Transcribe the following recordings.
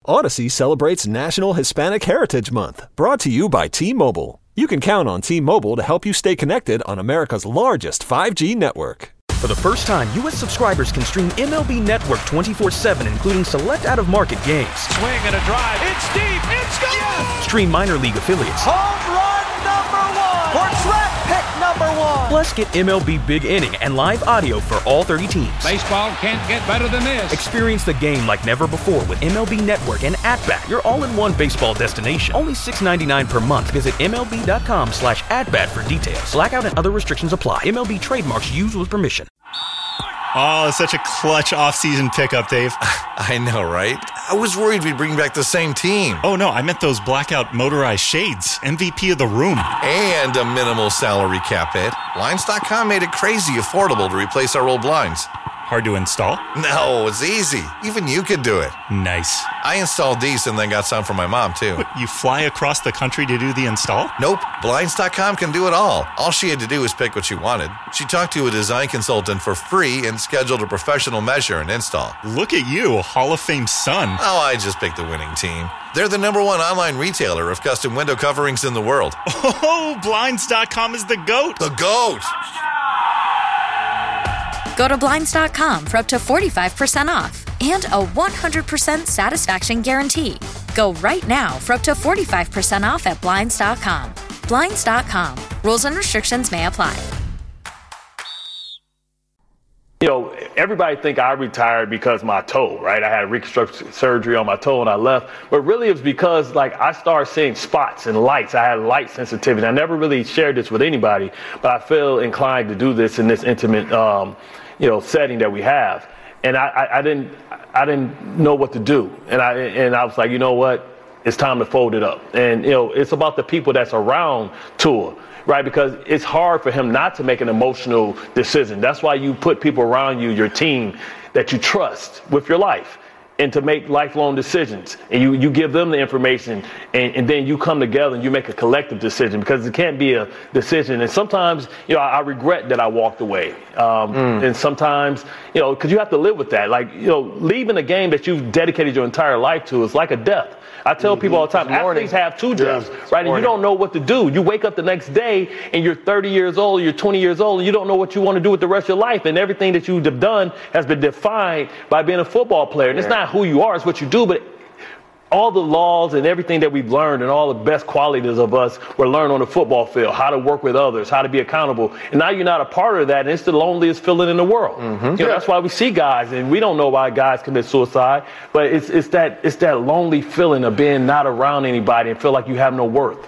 Odyssey celebrates National Hispanic Heritage Month, brought to you by T-Mobile. You can count on T-Mobile to help you stay connected on America's largest 5G network. For the first time, U.S. subscribers can stream MLB Network 24/7, including select out-of-market games. Swing and a drive. It's deep. It's gone. Yes! Stream minor league affiliates. Home run number one. Or draft pick number one. Plus, get MLB Big Inning and live audio for all 30 teams. Baseball can't get better than this. Experience the game like never before with MLB Network and At-Bat, your all-in-one baseball destination. Only $6.99 per month. Visit MLB.com/at-bat for details. Blackout and other restrictions apply. MLB trademarks used with permission. Oh, such a clutch off-season pickup, Dave. I know, right? I was worried we'd bring back the same team. Oh, no, I meant those blackout motorized shades. MVP of the room. And a minimal salary cap hit. Blinds.com made it crazy affordable to replace our old blinds. Hard to install? No, it's easy. Even you could do it. Nice. I installed these and then got some for my mom, too. What, you fly across the country to do the install? Nope. Blinds.com can do it all. All she had to do was pick what she wanted. She talked to a design consultant for free and scheduled a professional measure and install. Look at you, a Hall of Fame son. Oh, I just picked the winning team. They're the #1 online retailer of custom window coverings in the world. Oh, Blinds.com is the GOAT. The GOAT! Go to Blinds.com for up to 45% off and a 100% satisfaction guarantee. Go right now for up to 45% off at Blinds.com. Blinds.com. Rules and restrictions may apply. You know, everybody think I retired because my toe, right? I had reconstructive surgery on my toe and I left. But really it was because, like, I started seeing spots and lights. I had light sensitivity. I never really shared this with anybody, but I feel inclined to do this in this intimate, setting that we have. And I didn't know what to do. And I was like, you know what? It's time to fold it up. And, it's about the people that's around Tua. Right, because it's hard for him not to make an emotional decision. That's why you put people around you, your team, that you trust with your life, and to make lifelong decisions. And you give them the information, and then you come together and you make a collective decision, because it can't be a decision. And sometimes, I regret that I walked away. And sometimes, because you have to live with that. Like, leaving a game that you've dedicated your entire life to is like a death. I tell people all the time, athletes have two deaths, right? And you don't know what to do. You wake up the next day and you're 30 years old, you're 20 years old, and you don't know what you want to do with the rest of your life. And everything that you've done has been defined by being a football player. And it's not who you are, it's what you do. But all the laws and everything that we've learned and all the best qualities of us were learned on the football field, how to work with others, how to be accountable. And now you're not a part of that, and it's the loneliest feeling in the world. That's why we see guys, and we don't know why guys commit suicide, but it's that lonely feeling of being not around anybody and feel like you have no worth.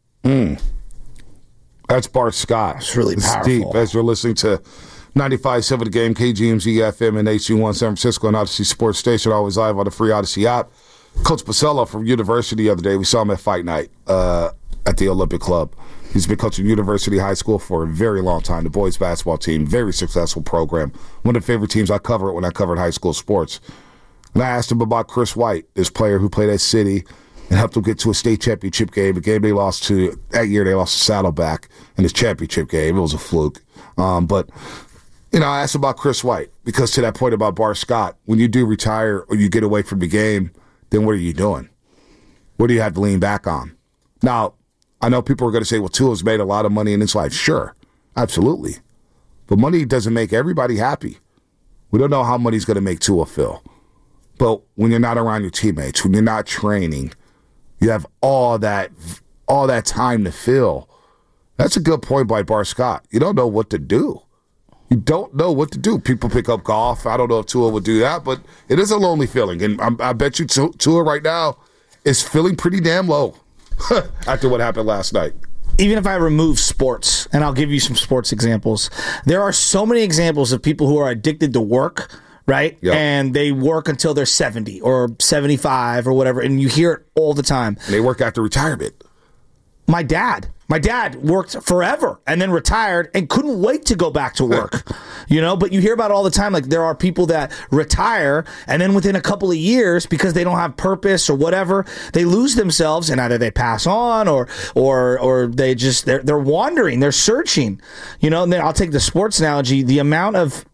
That's Bart Scott. It's really powerful. Deep, as you're listening to 95.7 The Game, KGMZ FM and HD1 San Francisco and Odyssey Sports Station, always live on the free Odyssey app. Coach Pacello from University the other day, we saw him at Fight Night at the Olympic Club. He's been coaching University High School for a very long time, the boys basketball team, very successful program. One of the favorite teams I covered when I covered high school sports. And I asked him about Chris White, this player who played at City and helped them get to a state championship game, a game they lost to, that year they lost to Saddleback in his championship game. It was a fluke. But I asked about Chris White, because to that point about Bart Scott, when you do retire or you get away from the game, then what are you doing? What do you have to lean back on? Now, I know people are going to say, well, Tua's made a lot of money in his life. Sure, absolutely. But money doesn't make everybody happy. We don't know how money's going to make Tua feel. But when you're not around your teammates, when you're not training, you have all that time to fill. That's a good point by Bart Scott. You don't know what to do. You don't know what to do. People pick up golf. I don't know if Tua would do that, but it is a lonely feeling. And I bet you Tua right now is feeling pretty damn low after what happened last night. Even if I remove sports, and I'll give you some sports examples, there are so many examples of people who are addicted to work, right? Yep. And they work until they're 70 or 75 or whatever, and you hear it all the time. And they work after retirement. My dad worked forever and then retired and couldn't wait to go back to work, but you hear about it all the time. Like, there are people that retire and then within a couple of years, because they don't have purpose or whatever, they lose themselves, and either they pass on or they just, they're wandering, they're searching, and then I'll take the sports analogy. The amount of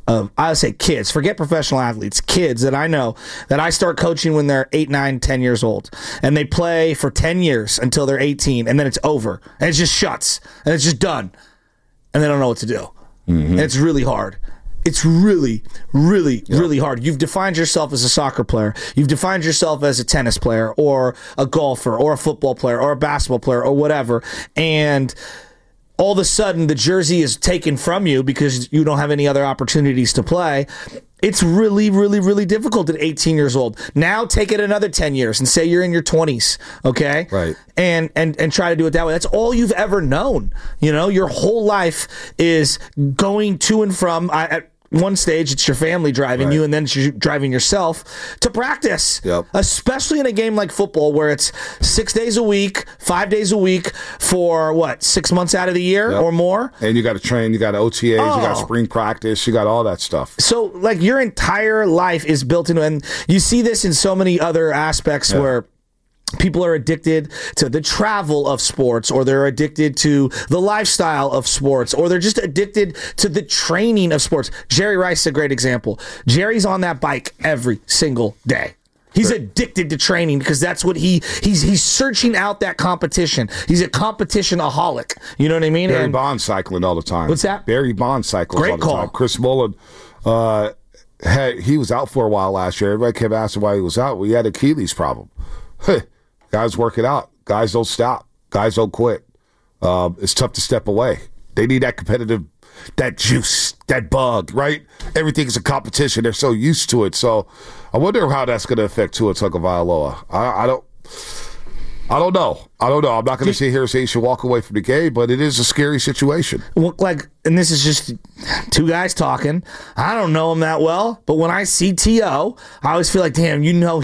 I would say kids, forget professional athletes, kids that I know that I start coaching when they're 8, 9, 10 years old. And they play for 10 years until they're 18, and then it's over. And it just shuts, and it's just done. And they don't know what to do. And it's really hard. It's really, really, really hard. You've defined yourself as a soccer player. You've defined yourself as a tennis player or a golfer or a football player or a basketball player or whatever. And all of a sudden the jersey is taken from you because you don't have any other opportunities to play. It's really, really, really difficult at 18 years old. Now take it another 10 years and say you're in your 20s, okay? Right. And try to do it that way. That's all you've ever known. You know, your whole life is going to and from. At one stage, it's your family driving you, and then you're driving yourself to practice. Yep. Especially in a game like football where it's 6 days a week, 5 days a week for 6 months out of the year or more. And you got to train, you got OTAs, you got spring practice, you got all that stuff. So, like, your entire life is built into, and you see this in so many other aspects where people are addicted to the travel of sports, or they're addicted to the lifestyle of sports, or they're just addicted to the training of sports. Jerry Rice is a great example. Jerry's on that bike every single day. He's addicted to training because that's what he's searching out that competition. He's a competition-aholic. You know what I mean? Barry Bonds cycling all the time. What's that? Barry Bonds cycles Great all the call. time. Chris Mullin, he was out for a while last year. Everybody kept asking why he was out. Well, he had an Achilles problem. Guys work it out. Guys don't stop. Guys don't quit. It's tough to step away. They need that competitive, that juice, that bug, right? Everything's a competition. They're so used to it. So I wonder how that's going to affect Tua Tagovailoa. I don't know. I'm not going to sit here and say he should walk away from the game, but it is a scary situation. Well, and this is just two guys talking. I don't know him that well, but when I see T.O., I always feel like, damn,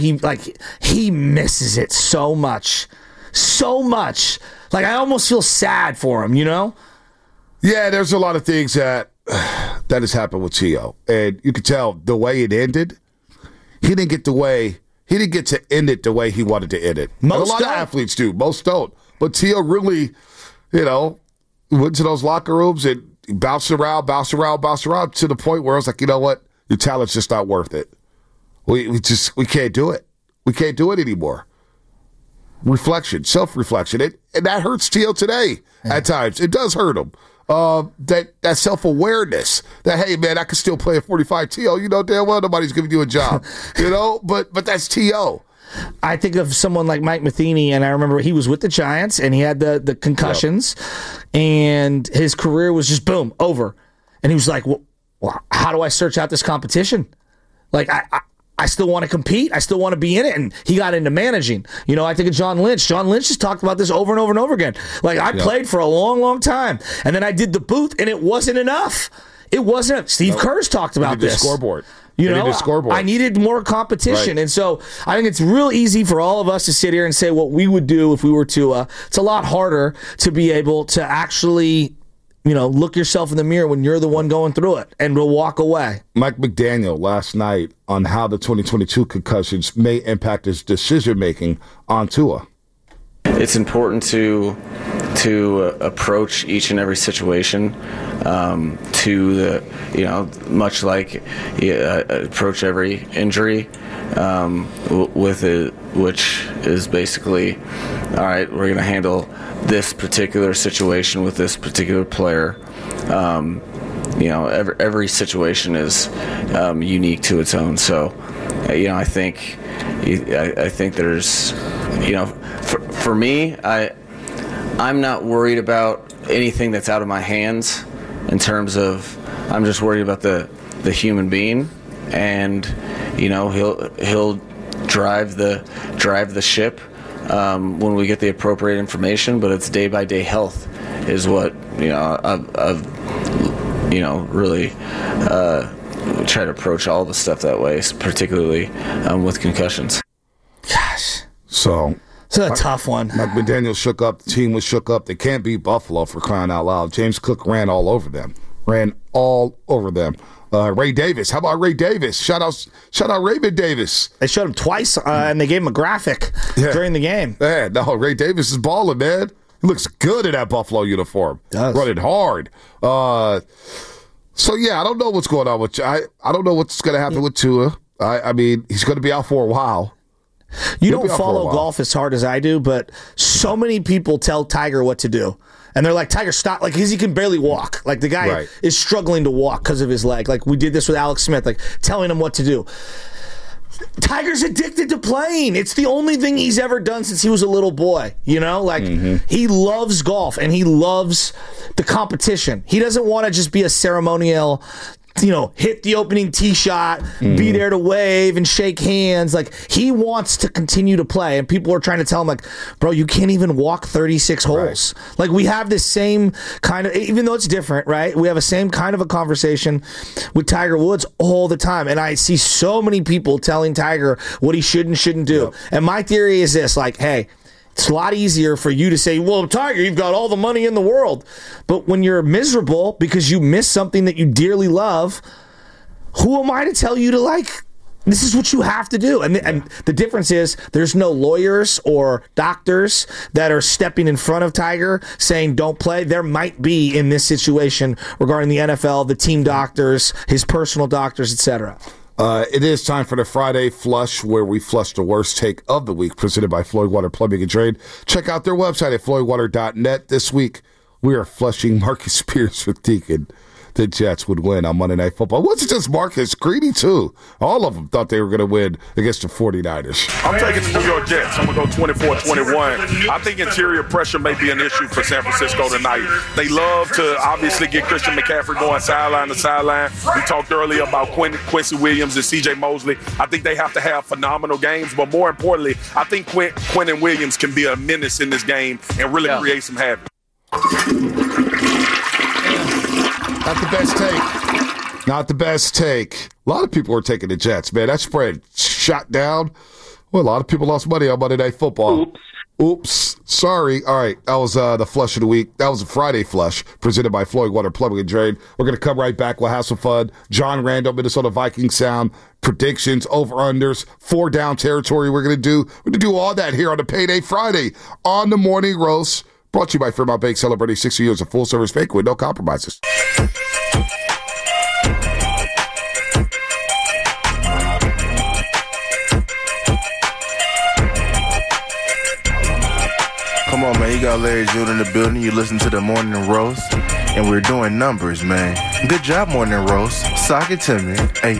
he misses it so much. So much. Like, I almost feel sad for him, you know? Yeah, there's a lot of things that has happened with T.O., and you can tell the way it ended, he didn't get to end it the way he wanted to end it. A lot of athletes do. Most don't. But T.O. really, went to those locker rooms and bounced around to the point where I was like, you know what? Your talent's just not worth it. We can't do it. We can't do it anymore. Reflection, self-reflection. And that hurts T.O. today at times. It does hurt him. That self-awareness that, hey, man, I can still play at 45. T.O., you know damn well nobody's giving you a job, but that's T.O. I think of someone like Mike Matheny, and I remember he was with the Giants, and he had the concussions, and his career was just, boom, over. And he was like, well, how do I search out this competition? Like, I still want to compete. I still want to be in it. And he got into managing. I think of John Lynch. John Lynch has talked about this over and over and over again. Like, I played for a long, long time. And then I did the booth, and it wasn't enough. It wasn't. Steve Kerr's talked about this. Scoreboard. I needed more competition. Right. And so I think it's real easy for all of us to sit here and say what we would do if we were to, it's a lot harder to be able to actually, look yourself in the mirror when you're the one going through it and will walk away. Mike McDaniel last night on how the 2022 concussions may impact his decision-making on Tua. It's important to approach each and every situation to the, much like approach every injury with it, which is basically, all right, we're going to handle this particular situation with this particular player. Every situation is unique to its own. So, I think there's, for me, I'm not worried about anything that's out of my hands in terms of, I'm just worried about the human being, and he'll drive the ship when we get the appropriate information. But it's day by day health is what I've really try to approach all the stuff that way, particularly with concussions. Gosh, so. It's a tough one. Mike McDaniel shook up. The team was shook up. They can't beat Buffalo for crying out loud. James Cook ran all over them. Ray Davis. How about Ray Davis? Shout out Raymond Davis. They showed him twice, and they gave him a graphic during the game. Yeah, no, Ray Davis is balling, man. He looks good in that Buffalo uniform. Does. Running hard. So, yeah, I don't know what's going on with I don't know what's going to happen with Tua. I mean, he's going to be out for a while. You don't follow golf as hard as I do, but so many people tell Tiger what to do. And they're like, Tiger, stop. Like, because he can barely walk. Like, the guy is struggling to walk because of his leg. Like, we did this with Alex Smith, like, telling him what to do. Tiger's addicted to playing. It's the only thing he's ever done since he was a little boy. You know, like he loves golf and he loves the competition. He doesn't want to just be a ceremonial, hit the opening tee shot, be there to wave and shake hands. Like, he wants to continue to play. And people are trying to tell him, like, bro, you can't even walk 36 holes. Right. Like, we have this same kind of, even though it's different, right? We have a same kind of a conversation with Tiger Woods all the time. And I see so many people telling Tiger what he should and shouldn't do. Yep. And my theory is this, like, hey, it's a lot easier for you to say, well, Tiger, you've got all the money in the world. But when you're miserable because you miss something that you dearly love, who am I to tell you to, like, this is what you have to do? And the difference is there's no lawyers or doctors that are stepping in front of Tiger saying don't play. There might be in this situation regarding the NFL, the team doctors, his personal doctors, etc. It is time for the Friday Flush, where we flush the worst take of the week, presented by Floyd Water Plumbing and Drain. Check out their website at floydwater.net. This week, we are flushing Marcus Spears with Deacon. The Jets would win on Monday Night Football. It wasn't just Marcus, Greedy too. All of them thought they were going to win against the 49ers. I'm taking the New York Jets. I'm going to go 24-21. I think interior pressure may be an issue for San Francisco tonight. They love to obviously get Christian McCaffrey going sideline to sideline. We talked earlier about Quincy Williams and C.J. Mosley. I think they have to have phenomenal games, but more importantly, I think Quentin Williams can be a menace in this game and really create some havoc. Not the best take. Not the best take. A lot of people are taking the Jets, man. That spread shot down. Well, a lot of people lost money on Monday Night Football. Oops. Sorry. All right. That was the flush of the week. That was a Friday flush presented by Floyd Water Plumbing and Drain. We're going to come right back. We'll have some fun. John Randall, Minnesota Vikings sound, predictions, over-unders, 4-down territory. We're going to do all that here on the Payday Friday on the Morning Roast. Brought to you by Fairmount Bank, celebrating 60 years of full-service bank with no compromises. Come on, man. You got Larry June in the building. You listen to the Morning Roast, and we're doing numbers, man. Good job, Morning Roast. Sock it to me. Hey.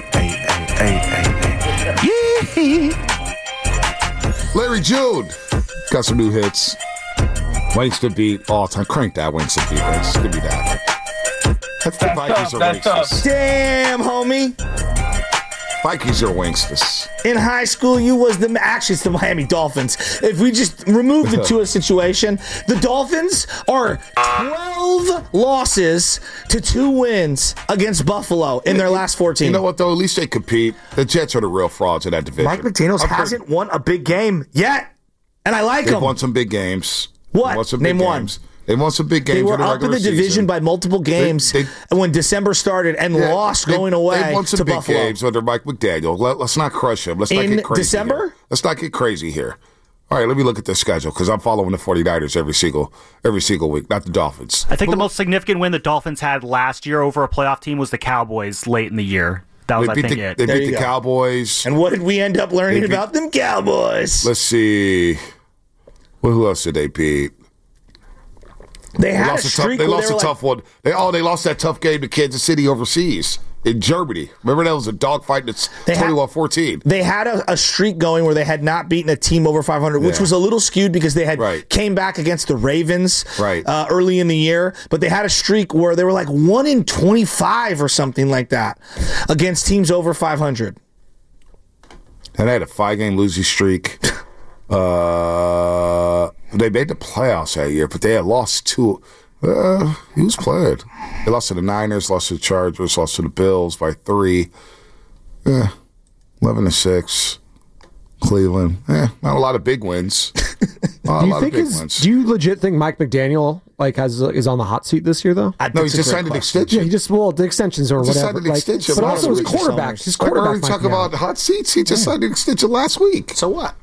Larry June got some new hits. Winston beat all time. Crank that Winston beat. Give me that. That's the Vikings are Winston. Damn, homie. Vikings are Winston. In high school, it's the Miami Dolphins. If we just remove the Tua situation, the Dolphins are 12 losses to 2 wins against Buffalo in their last 14. You know what, though? At least they compete. The Jets are the real frauds in that division. Mike McDaniels hasn't won a big game yet, and I like him. They've won some big games. What? Name one. They won some big games. They were up in the division by multiple games when December started and lost going away to Buffalo. They won some big games under Mike McDaniel. Let's not crush him. Let's not get crazy December? Here. Let's not get crazy here. All right, let me look at the schedule because I'm following the 49ers every single week, not the Dolphins. I think the most significant win the Dolphins had last year over a playoff team was the Cowboys late in the year. That was, it. They beat the Cowboys. And what did we end up learning about them Cowboys? Let's see. Well, who else did they beat? They had a streak. They lost a tough one. They lost that tough game to Kansas City overseas in Germany. Remember that was a dogfight that's 21-14. They had a streak going where they had not beaten a team over 500, which was a little skewed because they had came back against the Ravens early in the year. But they had a streak where they were like 1-25 or something like that against teams over 500. And they had a 5-game losing streak. They made the playoffs that year, but they had lost to who's playing? They lost to the Niners, lost to the Chargers, lost to the Bills by 3. 11-6. Cleveland. Not a lot of big wins. Do you legit think Mike McDaniel is on the hot seat this year though? No, he just signed an extension. Yeah, the extensions or whatever. Signed an extension. But also his quarterback. His quarterback. Talk about hot seats. He just signed an extension last week. So what?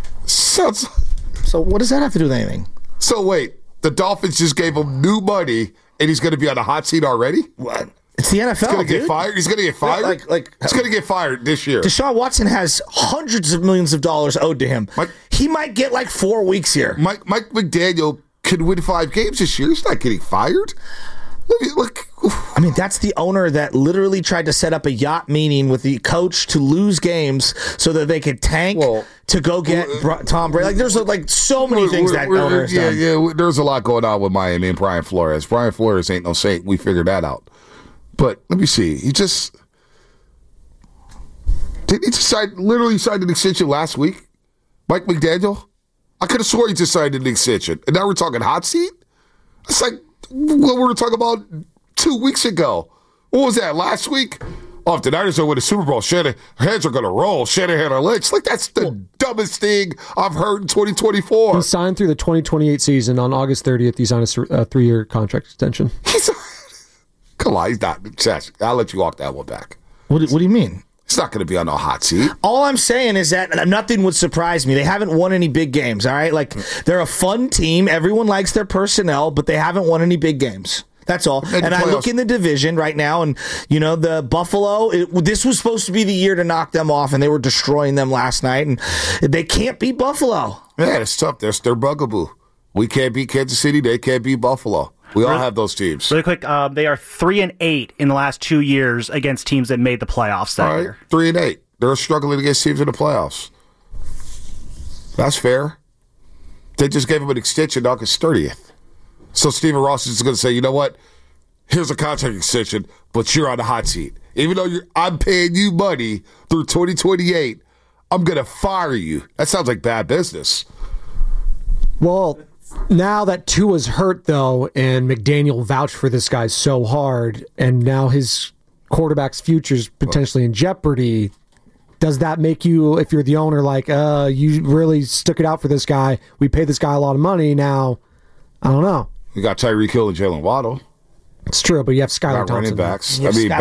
So what does that have to do with anything? So wait, the Dolphins just gave him new money, and he's going to be on the hot seat already? What? It's the NFL. He's going to get fired. He's going to get fired. He's going to get fired this year. Deshaun Watson has hundreds of millions of dollars owed to him. He might get like 4 weeks here. Mike McDaniel could win 5 games this year. He's not getting fired. Look. I mean, that's the owner that literally tried to set up a yacht meeting with the coach to lose games so that they could tank to go get Tom Brady. Like, there's so many things that owner has done. Yeah, there's a lot going on with Miami and Brian Flores. Brian Flores ain't no saint. We figured that out. But let me see. Didn't he just literally signed an extension last week? Mike McDaniel? I could have swore he just signed an extension. And now we're talking hot seat? It's like what we were talking about 2 weeks ago. What was that, last week? Oh, if the Niners are with the Super Bowl, heads are going to roll. Shanahan or Lynch. Like, that's the dumbest thing I've heard in 2024. He signed through the 2028 season. On August 30th, he signed a 3-year contract extension. Come on, he's not. I'll let you walk that one back. What do you mean? He's not going to be on a hot seat. All I'm saying is that nothing would surprise me. They haven't won any big games, all right? Like, they're a fun team. Everyone likes their personnel, but they haven't won any big games. That's all. And I look in the division right now, and, the Buffalo, this was supposed to be the year to knock them off, and they were destroying them last night, and they can't beat Buffalo. Yeah, it's tough. That's their bugaboo. We can't beat Kansas City. They can't beat Buffalo. We all have those teams. Really quick, they are 3-8 in the last 2 years against teams that made the playoffs that year. 3-8. They're struggling against teams in the playoffs. That's fair. They just gave him an extension August 30th. So Stephen Ross is going to say, you know what? Here's a contract extension, but you're on the hot seat. Even though I'm paying you money through 2028, I'm going to fire you. That sounds like bad business. Well, now that Tua's hurt, though, and McDaniel vouched for this guy so hard, and now his quarterback's future's potentially in jeopardy, does that make you, if you're the owner, like, you really stuck it out for this guy, we paid this guy a lot of money, now, I don't know. You got Tyreek Hill and Jalen Waddle. It's true, but you have Skylar Thompson. Running backs.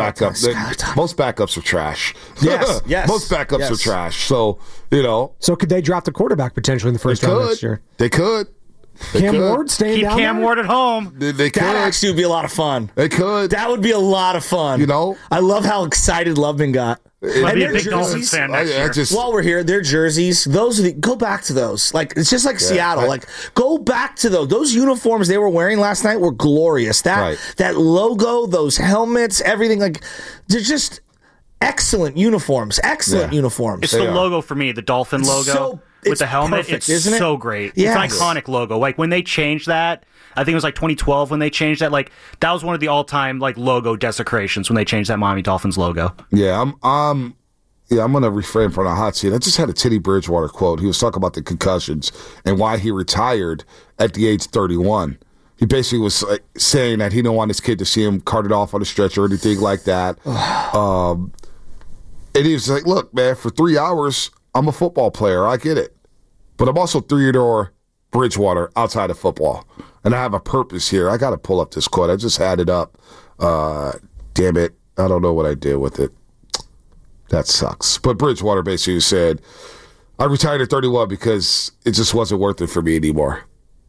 Most backups are trash. Yes. Most backups are trash. So, So could they draft a quarterback potentially in the first round next year? They could. Cam Ward staying down there? Cam Ward at home. They could. That actually would be a lot of fun. They could. That would be a lot of fun. I love how excited Loveman got. I'd be a big Dolphins fan next year. While we're here, their jerseys, go back to those. Like, it's just like Seattle. Go back to those. Those uniforms they were wearing last night were glorious. That logo, those helmets, everything, they're just excellent uniforms. Uniforms. It's the logo for me, the Dolphin logo. With the helmet, perfect, it's isn't it? so great. Yes. It's an iconic logo. Like, when they changed that, I think it was 2012 when they changed that. Like, that was one of the all-time logo desecrations when they changed that Miami Dolphins logo. Yeah, I'm going to refrain from a hot seat. I just had a Teddy Bridgewater quote. He was talking about the concussions and why he retired at the age 31. He basically was saying that he didn't want his kid to see him carted off on a stretcher or anything like that. And he was like, look, man, for 3 hours, I'm a football player. I get it. But I'm also Theodore Bridgewater outside of football. And I have a purpose here. I got to pull up this quote. I just had it up. Damn it. I don't know what I did with it. That sucks. But Bridgewater basically said, I retired at 31 because it just wasn't worth it for me anymore.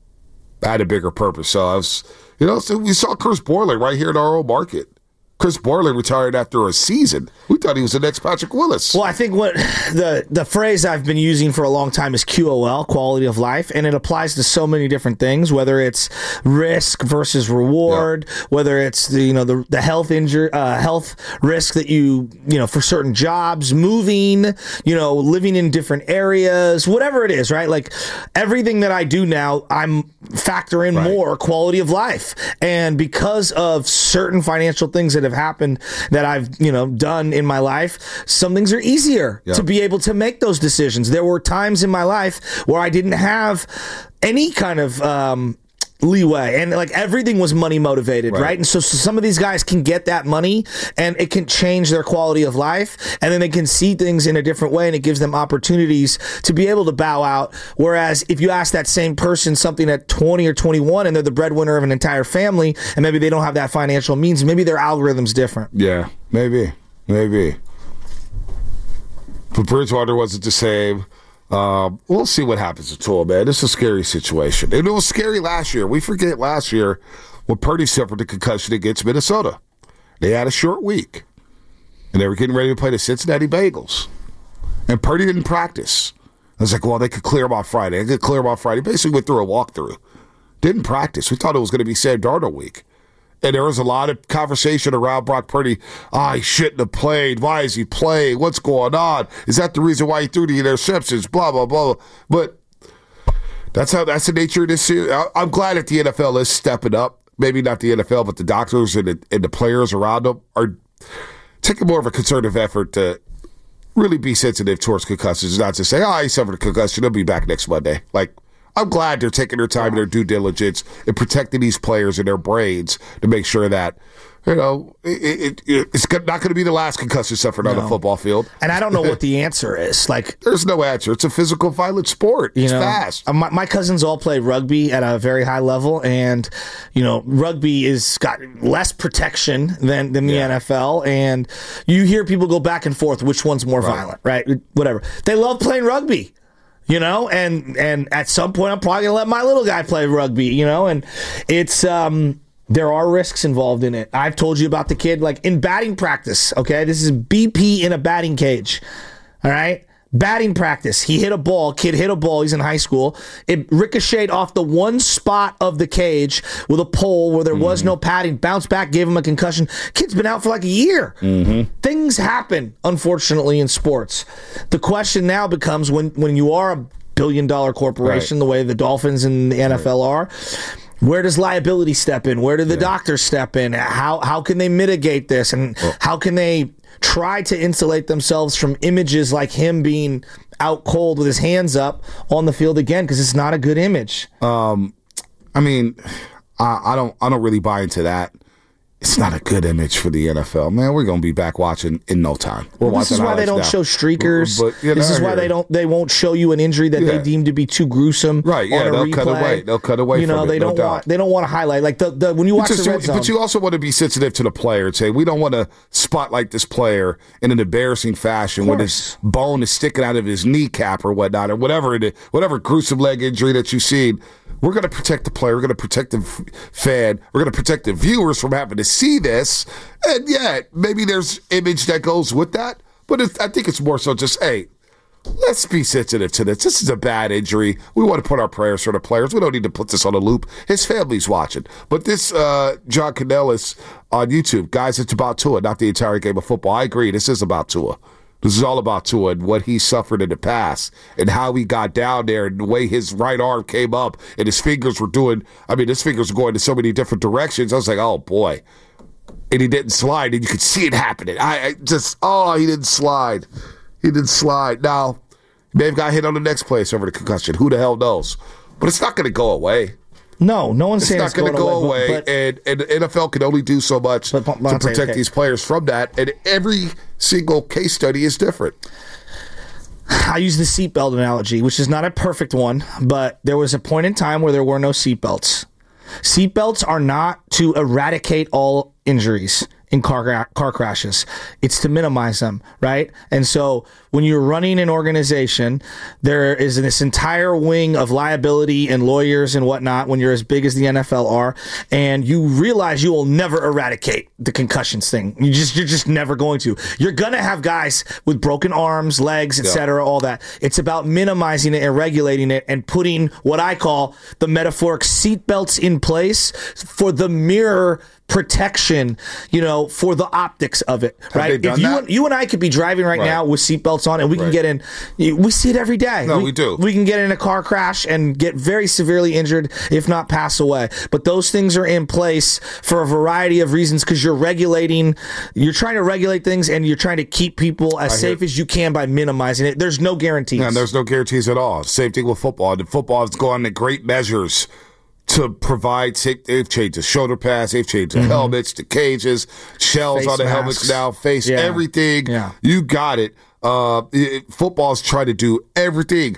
I had a bigger purpose. So I was, so we saw Chris Borland right here in our own market. Chris Borland retired after a season. We thought he was the next Patrick Willis. Well, I think what the phrase I've been using for a long time is QOL, quality of life, and it applies to so many different things. Whether it's risk versus reward, whether it's the health health risk that you for certain jobs, moving, living in different areas, whatever it is, right? Like everything that I do now, I'm factoring more quality of life, and because of certain financial things that have happened that I've done in my life, some things are easier to be able to make those decisions. There were times in my life where I didn't have any kind of leeway, and everything was money motivated, right? And so some of these guys can get that money and it can change their quality of life, and then they can see things in a different way, and it gives them opportunities to be able to bow out. Whereas if you ask that same person something at 20 or 21 and they're the breadwinner of an entire family and maybe they don't have that financial means, maybe their algorithm's different. Yeah, maybe. But Bridgewater wasn't the same. We'll see what happens to Tua, man. This is a scary situation. And it was scary last year. We forget last year when Purdy suffered a concussion against Minnesota. They had a short week, and they were getting ready to play the Cincinnati Bengals. And Purdy didn't practice. I was like, well, they could clear him on Friday. They could clear him on Friday. Basically went through a walkthrough. Didn't practice. We thought it was going to be Sam Darnold week. And there was a lot of conversation around Brock Purdy. He shouldn't have played. Why is he playing? What's going on? Is that the reason why he threw the interceptions? Blah, blah, blah. But that's the nature of this series. I'm glad that the NFL is stepping up. Maybe not the NFL, but the doctors and the players around them are taking more of a concerted effort to really be sensitive towards concussions, not to say, he suffered a concussion, he'll be back next Monday. Like, I'm glad they're taking their time and their due diligence in protecting these players and their brains to make sure that, it's not going to be the last concussion suffered on the football field. And I don't know what the answer is. Like, there's no answer. It's a physical, violent sport. It's fast. My cousins all play rugby at a very high level, and rugby is got less protection than the NFL. And you hear people go back and forth, which one's more violent, right? Whatever. They love playing rugby. And at some point I'm probably gonna let my little guy play rugby, and it's there are risks involved in it. I've told you about the kid, like in batting practice, okay? This is BP in a batting cage. All right? Batting practice. Kid hit a ball, he's in high school. It ricocheted off the one spot of the cage with a pole where there was no padding, bounced back, gave him a concussion. Kid's been out for like a year. Things happen, unfortunately, in sports. The question now becomes when you are a billion-dollar corporation, the way the Dolphins and the NFL are, where does liability step in? Where do the doctors step in? How can they mitigate this? And how can they try to insulate themselves from images like him being out cold with his hands up on the field again? Because it's not a good image. I don't really buy into that. It's not a good image for the NFL, man. We're gonna be back watching in no time. This is why they don't show streakers. This is why they won't show you an injury that they deem to be too gruesome. Right? Yeah, they'll cut away. They'll cut away. From they don't want to highlight like the when you watch the red zone. But you also want to be sensitive to the player and say we don't want to spotlight this player in an embarrassing fashion when his bone is sticking out of his kneecap or whatnot or whatever gruesome leg injury that you've seen. We're going to protect the player. We're going to protect the fan. We're going to protect the viewers from having to see this. And maybe there's image that goes with that. But I think it's more so just, hey, let's be sensitive to this. This is a bad injury. We want to put our prayers for the players. We don't need to put this on a loop. His family's watching. But this John Canellis on YouTube, guys, it's about Tua, not the entire game of football. I agree. This is about Tua. This is all about Tua and what he suffered in the past and how he got down there and the way his right arm came up and his fingers were doing, his fingers were going in so many different directions. I was like, oh, boy. And he didn't slide, and you could see it happening. He didn't slide. He didn't slide. Now, he may have got hit on the next place over the concussion. Who the hell knows? But it's not going to go away. No one's saying it's not going to go away. And the NFL can only do so much to protect these players from that. And every single case study is different. I use the seatbelt analogy, which is not a perfect one, but there was a point in time where there were no seatbelts. Seatbelts are not to eradicate all injuries in car crashes. It's to minimize them, right? And so when you're running an organization, there is this entire wing of liability and lawyers and whatnot when you're as big as the NFL are, and you realize you will never eradicate the concussions thing. You're just never going to. You're going to have guys with broken arms, legs, etc., all that. It's about minimizing it and regulating it and putting what I call the metaphoric seatbelts in place for the mirror protection, for the optics of it, right? If you and I could be driving right now with seatbelts on and we can get in, we see it every day. No, we do. We can get in a car crash and get very severely injured, if not pass away. But those things are in place for a variety of reasons because you're trying to regulate things and you're trying to keep people as safe as you can by minimizing it. There's no guarantees. Yeah, there's no guarantees at all. Same thing with football. The football has gone to great measures to provide, they've changed the shoulder pads, they've changed the helmets, the cages, shells face on the helmets now, everything. Yeah. You got it. Football's trying to do everything,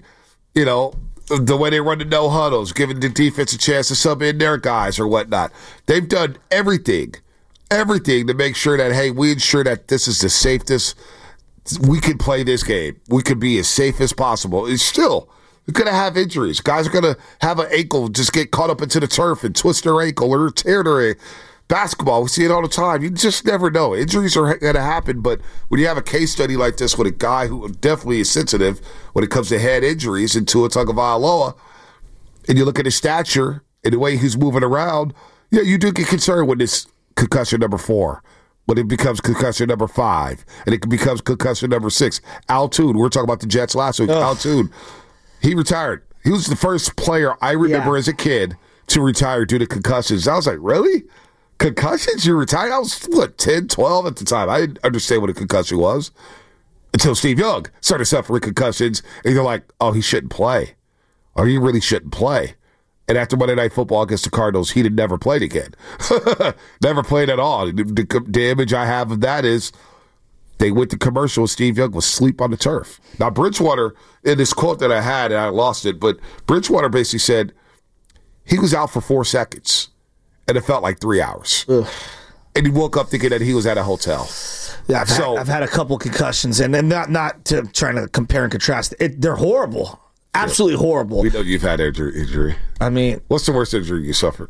the way they run the no huddles, giving the defense a chance to sub in their guys or whatnot. They've done everything to make sure that, hey, we ensure that this is the safest we can play this game. We can be as safe as possible. It's still, we're going to have injuries. Guys are going to have an ankle, just get caught up into the turf and twist their ankle or tear their ankle. basketball, we see it all the time. You just never know. Injuries are going to happen, but when you have a case study like this with a guy who definitely is sensitive when it comes to head injuries in Tua Tagovailoa, and you look at his stature and the way he's moving around, yeah, you do get concerned when it's concussion number 4. When it becomes concussion number 5, and it becomes concussion number 6. Al Toon, we were talking about the Jets last week. Al Toon, he retired. He was the first player I remember as a kid to retire due to concussions. I was like, really? Concussions? You retired? I was, 10, 12 at the time. I didn't understand what a concussion was until Steve Young started suffering concussions, and you're like, oh, he shouldn't play. Or he really shouldn't play. And after Monday Night Football against the Cardinals, he had never played again. Never played at all. The image I have of that is they went to commercial and Steve Young was asleep on the turf. Now, Bridgewater, in this quote that I had, and I lost it, but Bridgewater basically said he was out for 4 seconds, and it felt like 3 hours. Ugh. And he woke up thinking that he was at a hotel. Yeah, I've had a couple concussions, and not to trying to compare and contrast. They're horrible. Absolutely horrible. We know you've had injury. I mean, what's the worst injury you suffered?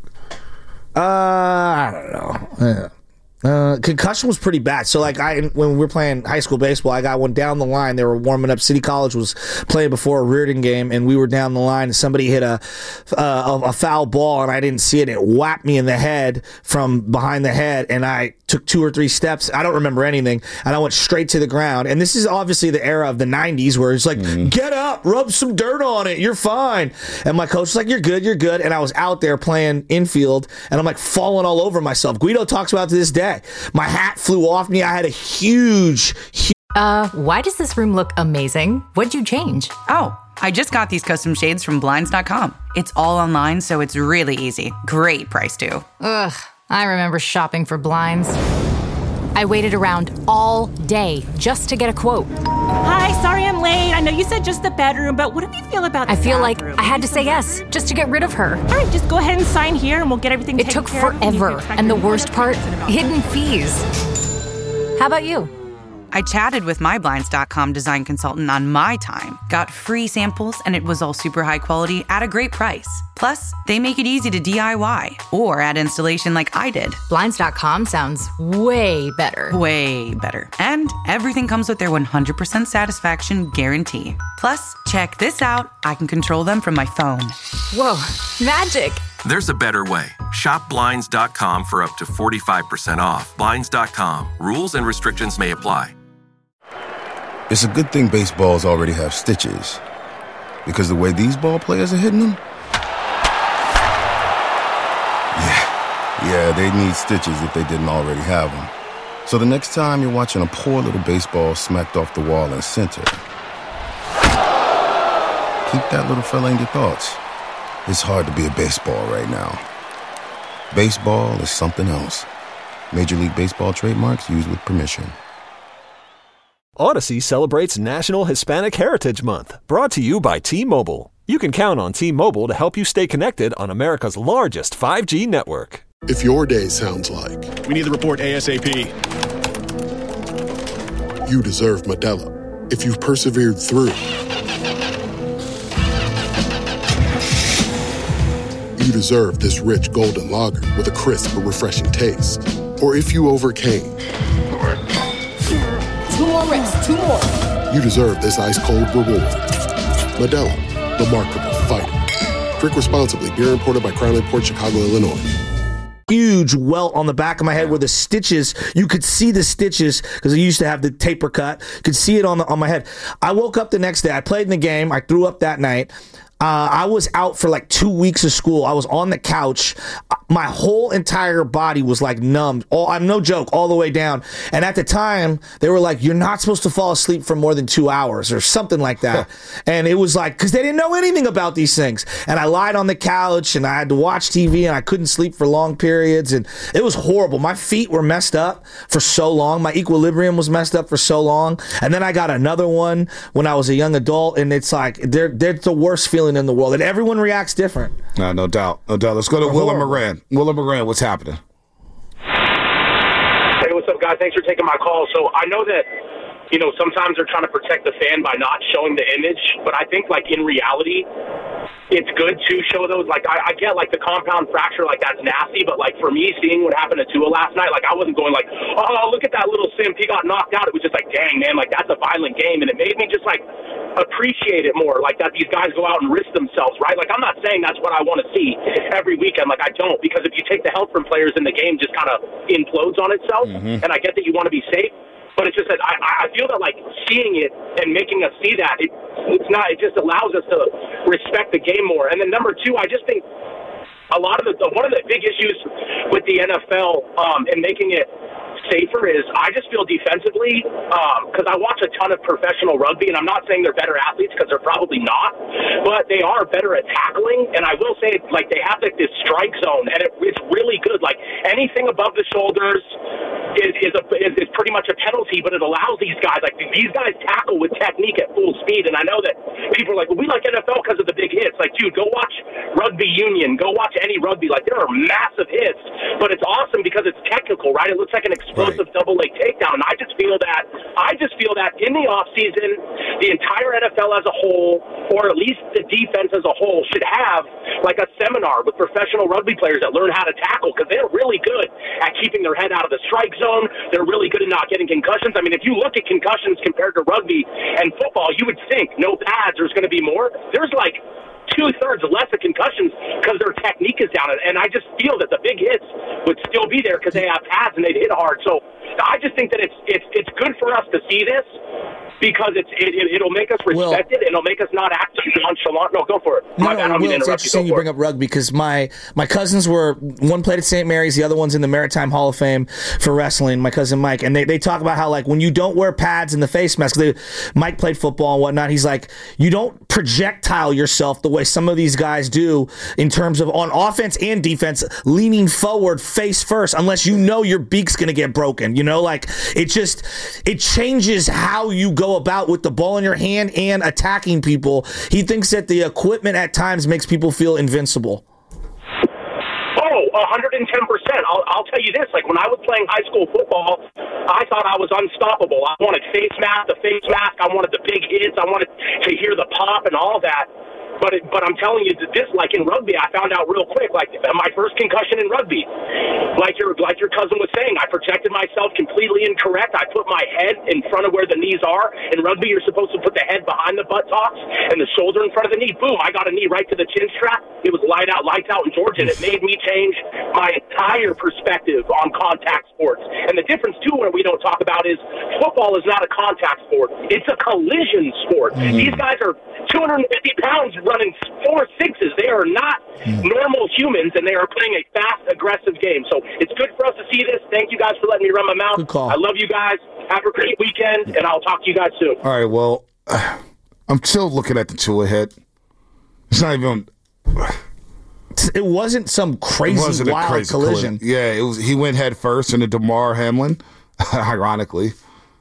I don't know. Concussion was pretty bad. So, like, when we were playing high school baseball, I got one down the line. They were warming up. City College was playing before a Reardon game, and we were down the line, and somebody hit a foul ball, and I didn't see it. It whacked me in the head from behind the head, and I took 2 or 3 steps. I don't remember anything, and I went straight to the ground. And this is obviously the era of the 90s where it's like, get up, rub some dirt on it, you're fine. And my coach was like, you're good. And I was out there playing infield, and I'm like falling all over myself. Guido talks about it to this day. My hat flew off me. I had a huge why does this room look amazing? What'd you change? Oh, I just got these custom shades from Blinds.com. It's all online, so it's really easy. Great price, too. Ugh, I remember shopping for blinds. I waited around all day just to get a quote. Hi, sorry I'm late. I know you said just the bedroom, but what do you feel about the I feel bathroom? like I had to say yes just to get rid of her. All right, just go ahead and sign here and we'll get everything taken care of. It took forever, and the worst part, hidden fees. How about you? I chatted with my Blinds.com design consultant on my time, got free samples, and it was all super high quality at a great price. Plus, they make it easy to DIY or add installation like I did. Blinds.com sounds way better. Way better. And everything comes with their 100% satisfaction guarantee. Plus, check this out. I can control them from my phone. Whoa, magic. There's a better way. Shop Blinds.com for up to 45% off. Blinds.com. Rules and restrictions may apply. It's a good thing baseballs already have stitches, because the way these ball players are hitting them, yeah, they need stitches if they didn't already have them. So the next time you're watching a poor little baseball smacked off the wall in center, keep that little fella in your thoughts. It's hard to be a baseball right now. Baseball is something else. Major League Baseball trademarks used with permission. Odyssey celebrates National Hispanic Heritage Month, brought to you by T-Mobile. You can count on T-Mobile to help you stay connected on America's largest 5G network. If your day sounds like, we need the report ASAP. You deserve Modelo. If you've persevered through, you deserve this rich golden lager with a crisp but refreshing taste. Or if you overcame, 2 more reps, 2 more. you deserve this ice-cold reward. Modelo, the Remarkable Fighter. Drink responsibly. Beer imported by Crown Imports, Chicago, Illinois. Huge welt on the back of my head where the stitches, you could see the stitches because I used to have the taper cut. Could see it on my head. I woke up the next day. I played in the game. I threw up that night. I was out for like 2 weeks of school. I was on the couch. My whole entire body was like numbed. I'm no joke, all the way down. And at the time, they were like, you're not supposed to fall asleep for more than 2 hours or something like that. And it was like, because they didn't know anything about these things. And I lied on the couch and I had to watch TV and I couldn't sleep for long periods. And it was horrible. My feet were messed up for so long. My equilibrium was messed up for so long. And then I got another one when I was a young adult. And it's like, they're the worst feeling in the world, and everyone reacts different. No doubt. Let's go to Willem Moran. Willem Moran, what's happening? Hey, what's up, guys? Thanks for taking my call. So I know that, sometimes they're trying to protect the fan by not showing the image, but I think, in reality, it's good to show those. Like, I get, like, the compound fracture, like, that's nasty, but, like, for me, seeing what happened to Tua last night, like, I wasn't going, like, oh, look at that little simp, he got knocked out. It was just like, dang, man, like, that's a violent game, and it made me just, like, appreciate it more, like, that these guys go out and risk themselves, right? Like, I'm not saying that's what I want to see every weekend. Like, I don't, because if you take the health from players in the game, just kind of implodes on itself, and I get that you want to be safe. But it's just that I feel that, like, seeing it and making us see that, it just allows us to respect the game more. And then number two, I just think one of the big issues with the NFL and making it safer is I just feel defensively, because I watch a ton of professional rugby, and I'm not saying they're better athletes because they're probably not, but they are better at tackling. And I will say, like, they have like this strike zone, and it's really good. Like, anything above the shoulders is pretty much a penalty, but it allows these guys tackle with technique at full speed. And I know that people are like, well, we like NFL because of the big hits. Like, dude, go watch rugby union, go watch any rugby. Like, there are massive hits, but it's awesome because it's technical, right? It looks like an explosive double leg takedown. And I just feel that in the offseason, the entire NFL as a whole, or at least the defense as a whole, should have like a seminar with professional rugby players that learn how to tackle, because they're really good at keeping their head out of the strike zone. They're really good at not getting concussions. I mean, if you look at concussions compared to rugby and football, you would think no pads, there's going to be more. There's like 2/3 less of concussions because their technique is down. And I just feel that the big hits would still be there because they have pads and they'd hit hard. So I just think that it's good for us to see this, because it'll make us respect it, and it'll make us not act nonchalant. No, go for it. It's interesting you bring up rugby, because my cousins one played at St. Mary's, the other one's in the Maritime Hall of Fame for wrestling, my cousin Mike, and they talk about how, like, when you don't wear pads and the face mask, Mike played football and whatnot, he's like, you don't projectile yourself the way some of these guys do in terms of on offense and defense, leaning forward face first, unless you know your beak's going to get broken. You know, like, it changes how you go about with the ball in your hand and attacking people. He thinks that the equipment at times makes people feel invincible. Oh, 110%. I'll tell you this. Like, when I was playing high school football, I thought I was unstoppable. I wanted the face mask. I wanted the big hits. I wanted to hear the pop and all that. But I'm telling you that this, like in rugby, I found out real quick, like my first concussion in rugby, like your cousin was saying, I protected myself completely incorrect. I put my head in front of where the knees are. In rugby, you're supposed to put the head behind the buttocks and the shoulder in front of the knee. Boom, I got a knee right to the chin strap. It was lights out in Georgia, and it made me change my entire perspective on contact sports. And the difference, too, where we don't talk about is football is not a contact sport. It's a collision sport. These guys are 250 pounds running 4.6s. They are not normal humans, and they are playing a fast, aggressive game. So it's good for us to see this. Thank you guys for letting me run my mouth. Good call. I love you guys. Have a great weekend, and I'll talk to you guys soon. All right, well, I'm still looking at the Tua hit. It's not even... It wasn't some crazy, wild collision. Yeah, it was. He went head first into Damar Hamlin, ironically.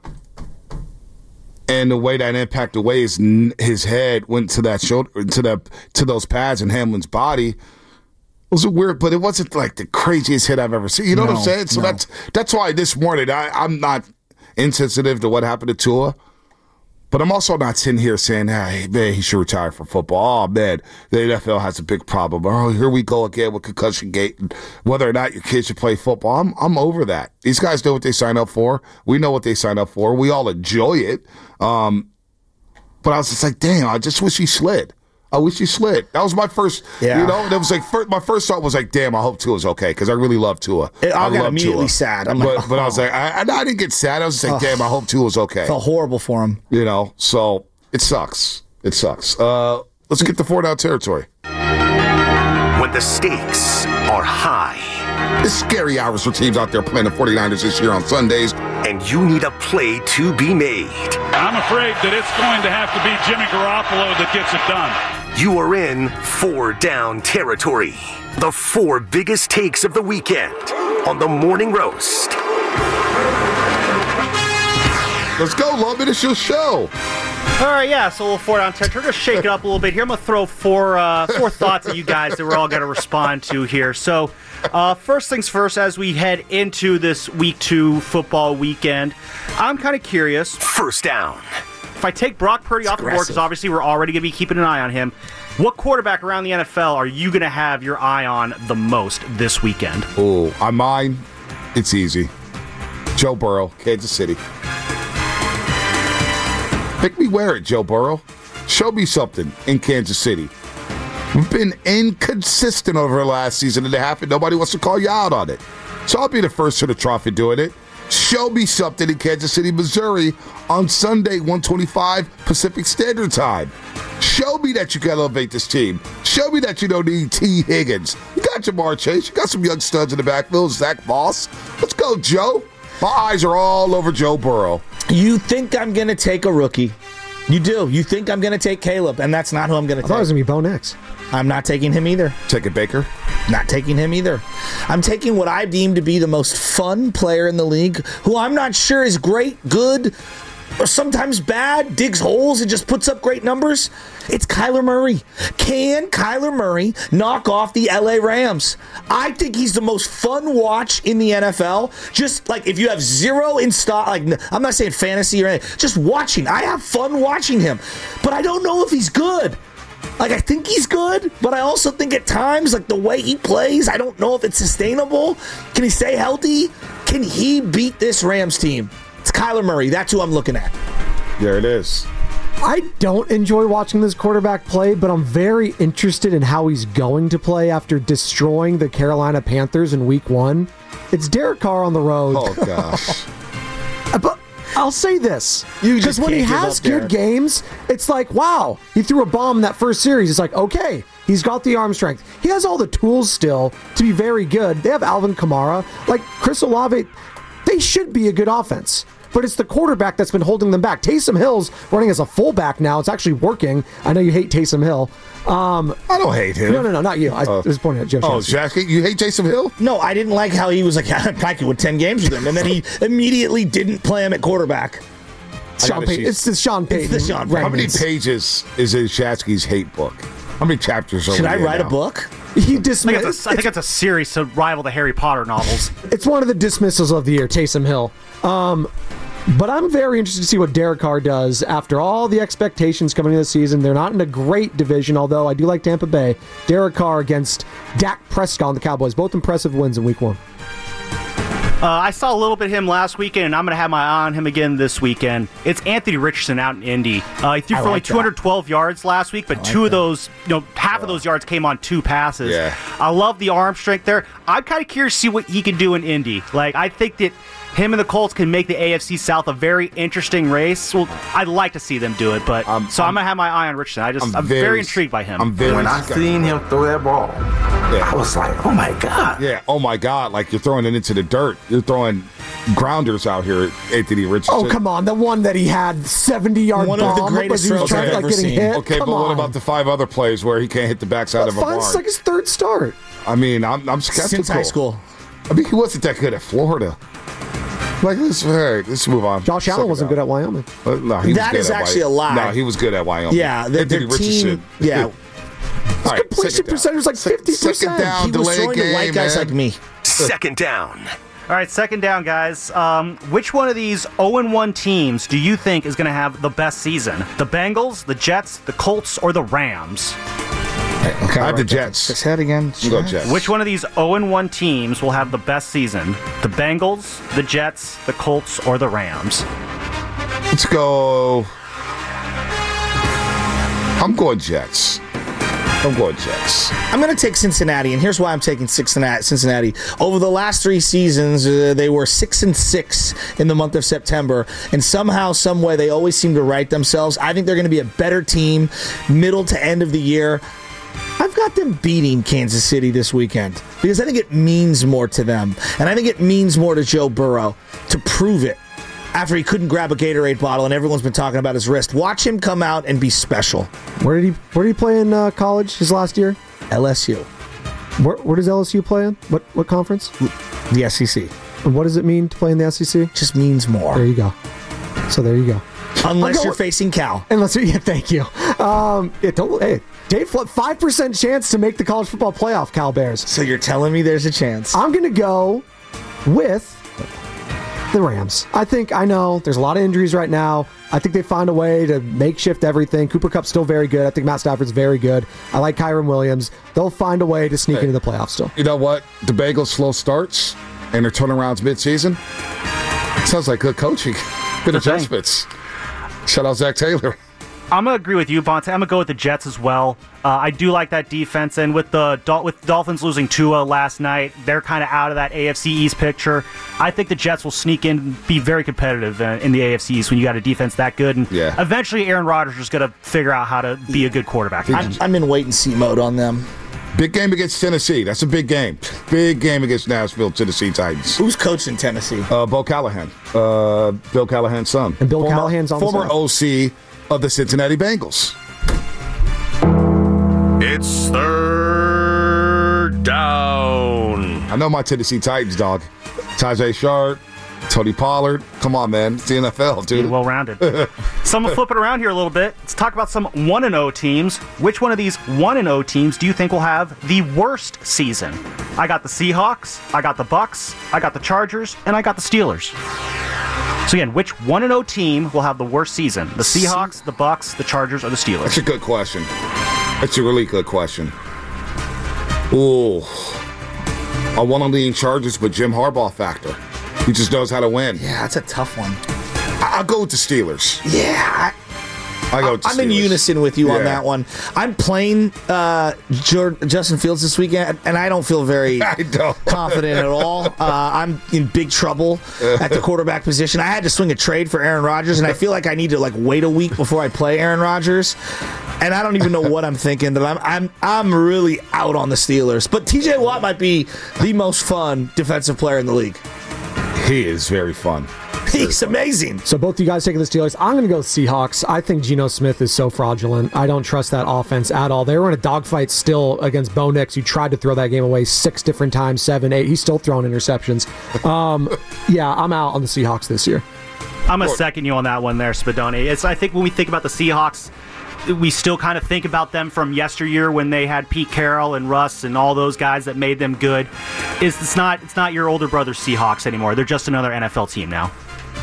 And the way that impacted the way his head went to that shoulder, to those pads in Hamlin's body, it was weird, but it wasn't like the craziest hit I've ever seen. You know what I'm saying? So that's why this morning I'm not insensitive to what happened to Tua, but I'm also not sitting here saying, hey, man, he should retire from football. Oh, man, the NFL has a big problem. Oh, here we go again with concussion gate and whether or not your kids should play football. I'm over that. These guys know what they sign up for. We know what they sign up for. We all enjoy it. But I was just like, damn, I just wish he slid. I wish he slid. That was my first, you know, that was like, my first thought was like, damn, I hope Tua's okay, because I really love Tua. I got immediately sad. But I was like, I didn't get sad. I was just like, damn, I hope Tua's okay. Felt horrible for him. You know, so it sucks. It sucks. Let's get to 4-down territory. When the stakes are high. It's scary hours for teams out there playing the 49ers this year on Sundays. And you need a play to be made. I'm afraid that it's going to have to be Jimmy Garoppolo that gets it done. You are in 4-down territory. The 4 biggest takes of the weekend on the Morning Roast. Let's go, love it. It's your show. All right, yeah, so we'll 4-down territory. We're going to shake it up a little bit here. I'm going to throw four thoughts at you guys that we're all going to respond to here. So first things first, as we head into this Week 2 football weekend, I'm kind of curious. First down. if I take Brock Purdy off the board, because obviously we're already going to be keeping an eye on him, what quarterback around the NFL are you going to have your eye on the most this weekend? Oh, on mine, it's easy. Joe Burrow, Kansas City. Make me wear it, Joe Burrow. Show me something in Kansas City. We've been inconsistent over the last season and a half, and nobody wants to call you out on it. So I'll be the first to the trophy doing it. Show me something in Kansas City, Missouri on Sunday, 1:25 Pacific Standard Time. Show me that you can elevate this team. Show me that you don't need T. Higgins. You got Jamar Chase. You got some young studs in the backfield, Zach Moss. Let's go, Joe. My eyes are all over Joe Burrow. You think I'm going to take a rookie. You do. You think I'm going to take Caleb, and that's not who I'm going to take. I thought it was going to be Bo Nix. I'm not taking him either. Taking Baker? Not taking him either. I'm taking what I deem to be the most fun player in the league, who I'm not sure is great, good, or sometimes bad, digs holes and just puts up great numbers. It's Kyler Murray. Can Kyler Murray knock off the LA Rams? I think he's the most fun watch in the NFL. Just like if you have zero in stock, like I'm not saying fantasy or anything, just watching. I have fun watching him, but I don't know if he's good. Like, I think he's good, but I also think at times, like, the way he plays, I don't know if it's sustainable. Can he stay healthy? Can he beat this Rams team? It's Kyler Murray. That's who I'm looking at. There it is. I don't enjoy watching this quarterback play, but I'm very interested in how he's going to play after destroying the Carolina Panthers in Week 1. It's Derek Carr on the road. Oh, gosh. But I'll say this. Because when he has good games, it's like, wow, he threw a bomb in that first series. It's like, okay, he's got the arm strength. He has all the tools still to be very good. They have Alvin Kamara. Like, Chris Olave, they should be a good offense. But it's the quarterback that's been holding them back. Taysom Hill's running as a fullback now. It's actually working. I know you hate Taysom Hill. I don't hate him. No, not you. I was pointing at Jeff. Oh, Jackie, you hate Taysom Hill? No, I didn't like how he was like, I could win 10 games with him. And then he immediately didn't play him at quarterback. It's the Sean Payton. How many pages is in Shatsky's hate book? How many chapters are Should I write a book? He I think it's a series to rival the Harry Potter novels. It's one of the dismissals of the year, Taysom Hill. But I'm very interested to see what Derek Carr does after all the expectations coming into the season. They're not in a great division, although I do like Tampa Bay. Derek Carr against Dak Prescott on the Cowboys. Both impressive wins in Week 1. I saw a little bit of him last weekend, and I'm going to have my eye on him again this weekend. It's Anthony Richardson out in Indy. He threw for only 212 yards last week, but two of those, half of those yards came on two passes. Yeah. I love the arm strength there. I'm kind of curious to see what he can do in Indy. Like, I think that him and the Colts can make the AFC South a very interesting race. Well, I'd like to see them do it, but I'm going to have my eye on Richardson. I'm very intrigued by him. When I seen him throw that ball, I was like, oh my God. Yeah, oh my God. Like, you're throwing it into the dirt. You're throwing grounders out here, Anthony Richardson. Oh, come on. The one that he had 70-yard One bomb. of the greatest throws I've ever seen. Okay, but what about the 5 other plays where he can't hit the backside of a barn? It's like his third start. I mean, I'm skeptical. Since high school. I mean, he wasn't that good at Florida. Like, let's move on. Josh Allen wasn't good at Wyoming. No, he was that good is at actually a lie. No, he was good at Wyoming. Yeah, their team. Yeah. His completion percentage was like 50%. Second down, He was throwing to white guys like me. Second down. All right, second down, guys. Which one of these 0-1 teams do you think is going to have the best season? The Bengals, the Jets, the Colts, or the Rams? I have the Jets. His head again. Go Jets. Which one of these 0-1 teams will have the best season? The Bengals, the Jets, the Colts, or the Rams? Let's go. I'm going Jets. I'm going Jets. I'm going to take Cincinnati, and here's why I'm taking Cincinnati. Over the last 3 seasons, they were 6-6 in the month of September, and somehow, some way, they always seem to right themselves. I think they're going to be a better team middle to end of the year. I've got them beating Kansas City this weekend because I think it means more to them, and I think it means more to Joe Burrow to prove it after he couldn't grab a Gatorade bottle and everyone's been talking about his wrist. Watch him come out and be special. Where did he play in college his last year? LSU. Where does LSU play in? What conference? The SEC. And what does it mean to play in the SEC? Just means more. There you go. So there you go. Unless you're facing Cal. Thank you. Dave, 5% chance to make the college football playoff, Cal Bears. So you're telling me there's a chance? I'm going to go with The Rams. I know there's a lot of injuries right now. I think they find a way to makeshift everything. Cooper Kupp's still very good. I think Matt Stafford's very good. I like Kyren Williams. They'll find a way to sneak into the playoffs still. You know what? The Bengals slow starts and their turnarounds midseason. Sounds like good coaching. Good adjustments. Shout out Zach Taylor. I'm going to agree with you, Bonte. I'm going to go with the Jets as well. I do like that defense, and with Dolphins losing Tua last night, they're kind of out of that AFC East picture. I think the Jets will sneak in and be very competitive in the AFC East when you got a defense that good. And eventually Aaron Rodgers is going to figure out how to be a good quarterback. I'm in wait-and-see mode on them. Big game against Tennessee. That's a big game. Big game against Nashville, Tennessee Titans. Who's coaching Tennessee? Bo Callahan. Bill Callahan's son. And Bill Callahan's on the former OC of the Cincinnati Bengals. It's third down. I know my Tennessee Titans, dog. Tajay Sharp, Tony Pollard. Come on, man. It's the NFL, dude. Well-rounded. So I'm going to flip it around here a little bit. Let's talk about some 1-0 teams. Which one of these 1-0 teams do you think will have the worst season? I got the Seahawks, I got the Bucks, I got the Chargers, and I got the Steelers. So again, which 1-0 team will have the worst season? The Seahawks, the Bucks, the Chargers, or the Steelers? That's a good question. That's a really good question. Ooh. I want to lean Chargers, but Jim Harbaugh factor. He just knows how to win. Yeah, that's a tough one. I'll go with the Steelers. Yeah, I'm in unison with you on that one. I'm playing Justin Fields this weekend, and I don't feel very confident at all. I'm in big trouble at the quarterback position. I had to swing a trade for Aaron Rodgers, and I feel like I need to wait a week before I play Aaron Rodgers. And I don't even know what I'm thinking. That I'm really out on the Steelers. But T.J. Watt might be the most fun defensive player in the league. He is very fun. He's amazing. So both you guys taking the Steelers. I'm going to go with Seahawks. I think Geno Smith is so fraudulent. I don't trust that offense at all. They were in a dogfight still against Bo Nix, who tried to throw that game away 6 different times, 7, 8. He's still throwing interceptions. I'm out on the Seahawks this year. I'm going to second you on that one there, Spadoni. I think when we think about the Seahawks, we still kind of think about them from yesteryear when they had Pete Carroll and Russ and all those guys that made them good. It's not your older brother's Seahawks anymore. They're just another NFL team now.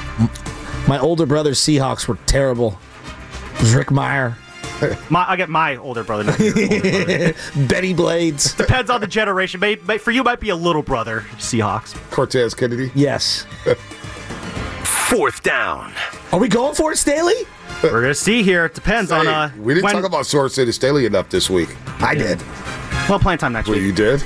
My older brother's Seahawks were terrible. It was Rick Meyer. I get my older brother. Not your older brother. Benny Blades. Depends on the generation. For you, might be a little brother Seahawks. Cortez Kennedy. Yes. Fourth down. Are we going for it, Staley? We're going to see here. It depends on... we didn't talk about Source City Staley enough this week. I did. Well, playing time next week. You did?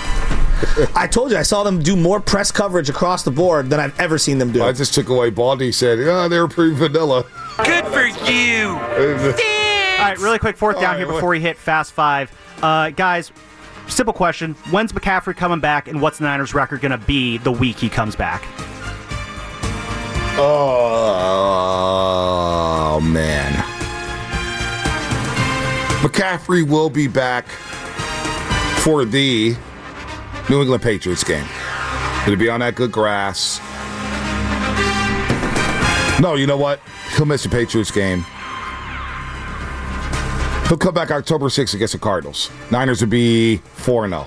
I told you, I saw them do more press coverage across the board than I've ever seen them do. I just took away Baldy, said, they were pretty vanilla. Good for you. All right, really quick, fourth down here before we hit Fast Five. Guys, simple question. When's McCaffrey coming back, and what's the Niners' record going to be the week he comes back? Oh, man. McCaffrey will be back for the New England Patriots game. It'll be on that good grass. No, you know what? He'll miss the Patriots game. He'll come back October 6th against the Cardinals. Niners will be 4-0.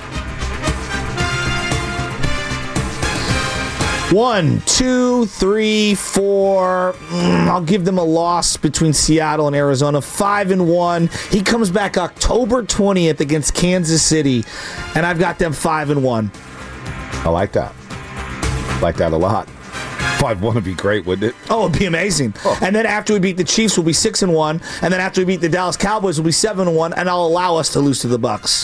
1, 2, 3, 4. I'll give them a loss between Seattle and Arizona. 5-1. He comes back October 20th against Kansas City, and I've got them 5-1. I like that. Like that a lot. 5-1 would be great, wouldn't it? Oh, it'd be amazing. Oh. And then after we beat the Chiefs, we'll be 6-1. And then after we beat the Dallas Cowboys, we'll be 7-1. And I'll allow us to lose to the Bucks.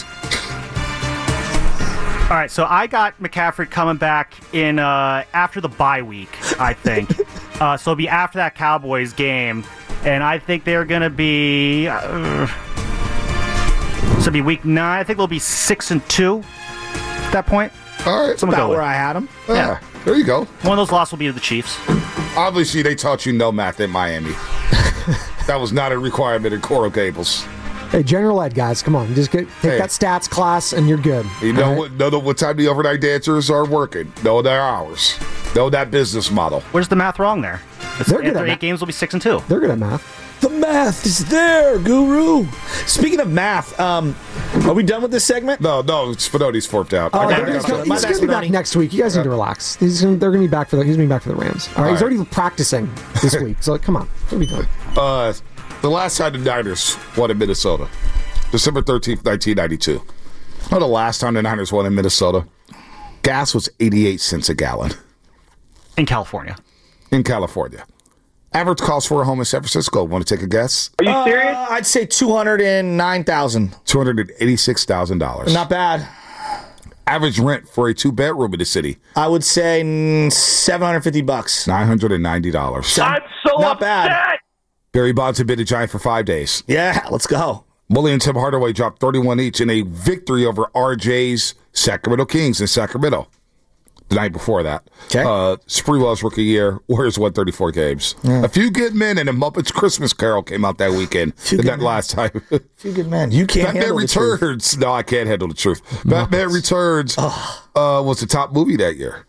All right, so I got McCaffrey coming back in after the bye week, I think. So it'll be after that Cowboys game, and I think they're going to be so it'll be week 9. I think they'll be 6-2 at that point. All right, so about where I had them. Yeah, there you go. One of those losses will be to the Chiefs. Obviously, they taught you no math in Miami. That was not a requirement in Coral Gables. Hey, general ed, guys, come on. Just take that stats class, and you're good. You know what time the overnight dancers are working. Know their hours. Know that business model. Where's the math wrong there? They're good at 8 games will be 6-2. They're good at math. The math is there, Guru. Speaking of math, Are we done with this segment? No, Spinoni's forked out. He's going to be back next week. You guys need to relax. They're going to be back for the Rams. All right, he's already practicing this week. So come on, what are we doing? The last time the Niners won in Minnesota, December 13th, 1992. The last time the Niners won in Minnesota, gas was 88 cents a gallon. In California. Average cost for a home in San Francisco. Want to take a guess? Are you serious? I'd say $209,000. $286,000. Not bad. Average rent for a 2-bedroom in the city. I would say $750. $990. I'm so not bad. Barry Bonds had been a Giant for 5 days. Yeah, let's go. Willie and Tim Hardaway dropped 31 each in a victory over RJ's Sacramento Kings in Sacramento. The night before that. Okay. Sprewell's rookie year, Warriors won 34 games. Yeah. A Few Good Men and a Muppets Christmas Carol came out that weekend. Last time. Few Good Men. You can't handle the truth. Batman Returns. No, I can't handle the truth. Batman Returns was the top movie that year.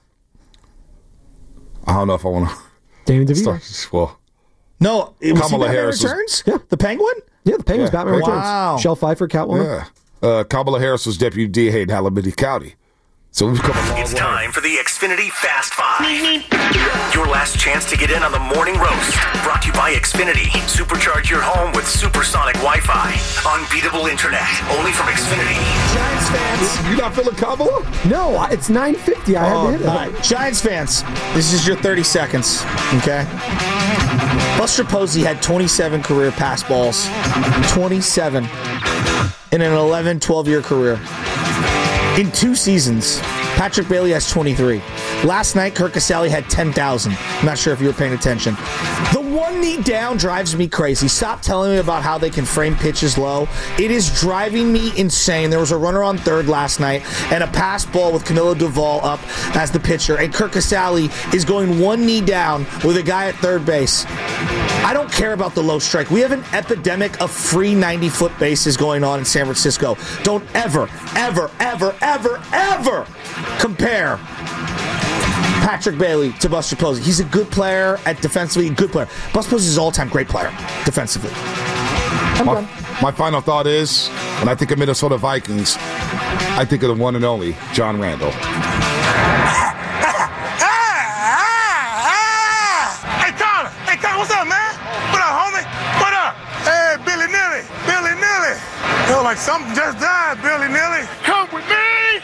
I don't know if I want to. Danny DeVito. Well, no, it was Kamala Batman Harris Returns? Yeah. The Penguin? Yeah, the Penguin's Batman Returns. Wow. Michelle Pfeiffer, Catwoman. Yeah. Kamala Harris was deputy DA in Alameda County. So we've come a long way. It's time for the Xfinity Fast Five. Your last chance to get in on the morning roast. Brought to you by Xfinity. Supercharge your home with supersonic Wi-Fi. Unbeatable internet. Only from Xfinity. Giants fans. You not feeling Kamala? No, it's 9:50. I had to hit it. All right. Giants fans, this is your 30 seconds, okay? Buster Posey had 27 career pass balls. 27 in an 11, 12-year career. In 2 seasons, Patrick Bailey has 23. Last night, Kirk Casale had 10,000. I'm not sure if you were paying attention. The one knee down drives me crazy. Stop telling me about how they can frame pitches low. It is driving me insane. There was a runner on third last night and a pass ball with Camilo Duvall up as the pitcher. And Kirk Casale is going one knee down with a guy at third base. I don't care about the low strike. We have an epidemic of free 90-foot bases going on in San Francisco. Don't ever compare Patrick Bailey to Buster Posey. He's a good player at defensively, good player. Buster Posey is an all-time great player defensively. My final thought is, when I think of Minnesota Vikings, I think of the one and only John Randall. Hey, Tyler, what's up, man? What up, homie? What up? Hey, Billy Nilly. Feel like something just died, Billy Nilly. Come with me.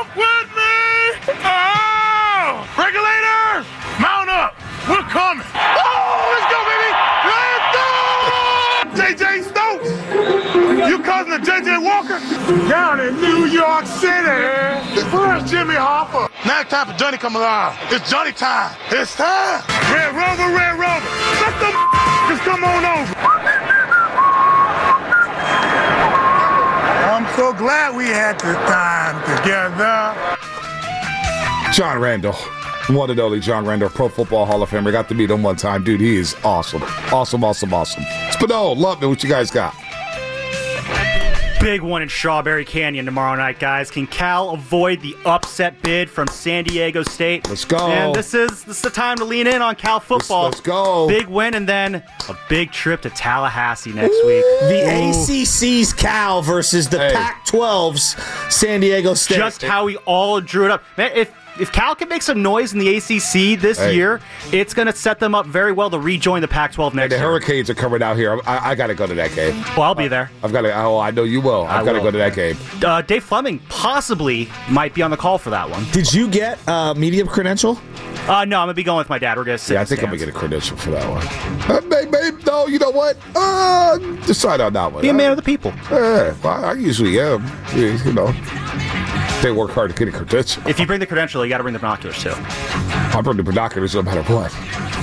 Oh, regulators, mount up. We're coming. Oh, let's go, baby. Let's go. J.J. Stokes. You cousin of J.J. Walker? Down in New York City. Where's Jimmy Hoffa? Now it's time for Johnny come alive. It's Johnny time. It's time. Red Rover. Let them just come on over. I'm so glad we had this time together. John Randall. One and only John Randall, Pro Football Hall of Famer. Got to meet him one time. Dude, he is awesome. Awesome. Spino, love it. What you guys got? Big one in Strawberry Canyon tomorrow night, guys. Can Cal avoid the upset bid from San Diego State? Let's go. And this is the time to lean in on Cal football. Let's go. Big win and then a big trip to Tallahassee next week. The ACC's Cal versus the Pac-12's San Diego State. Just how we all drew it up. Man, if Cal can make some noise in the ACC this year, it's going to set them up very well to rejoin the Pac-12 next year. The Hurricanes are coming out here. I got to go to that game. Well, I'll be there. I know you will. I've got to go to that game. Dave Fleming possibly might be on the call for that one. Did you get a medium credential? No, I'm going to be going with my dad. We're going to sit I think I'm going to get a credential for that one. Maybe, no, you know what? Decide on that one. Be a man of the people. Well, I usually am. You know. They work hard to get a credential. If you bring the credential, you got to bring the binoculars too. I bring the binoculars no matter what.